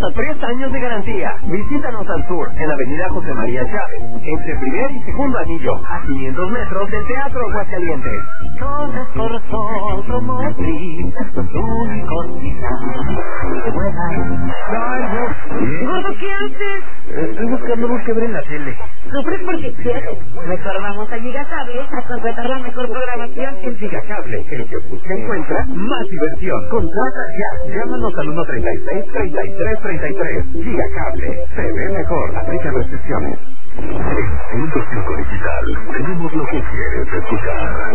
hasta 3 años de garantía. Visítanos al sur, en la avenida José María Chávez, entre primer y segundo anillo, a 500 metros del Teatro Aguascalientes. Con esfuerzo automotriz, los únicos quizás que puedan. Gordo, ¿qué haces? Estoy buscando luz que ver en la tele. Sufres porque quieres. Mejor vamos a Gigacable a contratar la mejor programación. En Gigacable, el que busca encuentra más diversión. Contrata ya. Llámanos al 136-3333. Gigacable. Se ve mejor. Aplica restricciones. En 105 Digital tenemos lo que quieres escuchar.